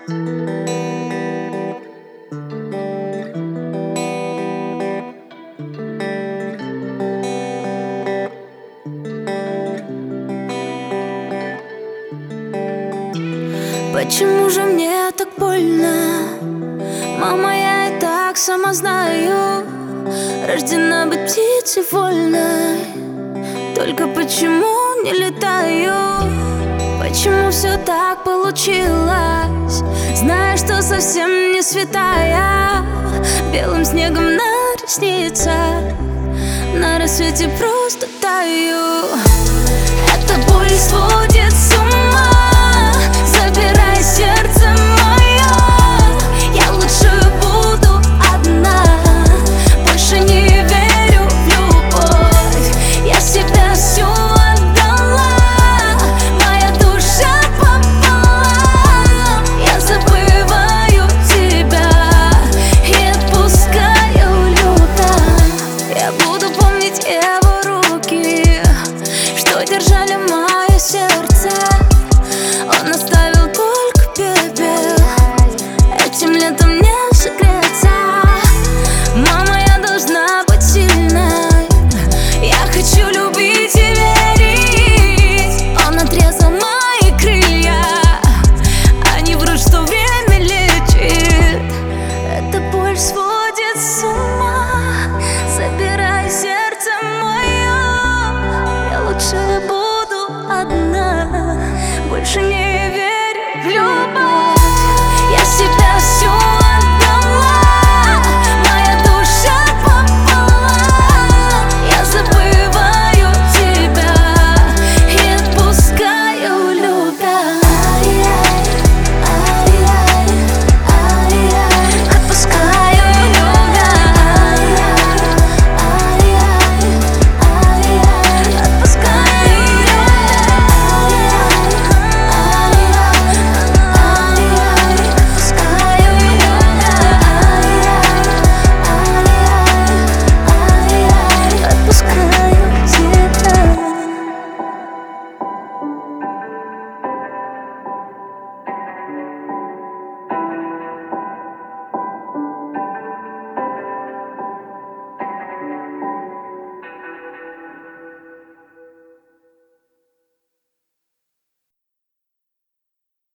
Почему же мне так больно? Мама, я и так сама знаю, рождена быть птицей вольной. Только почему не летаю? Почему все так получилось? Зная, что совсем не святая, белым снегом на ресницах на рассвете просто таю. Это боль сводится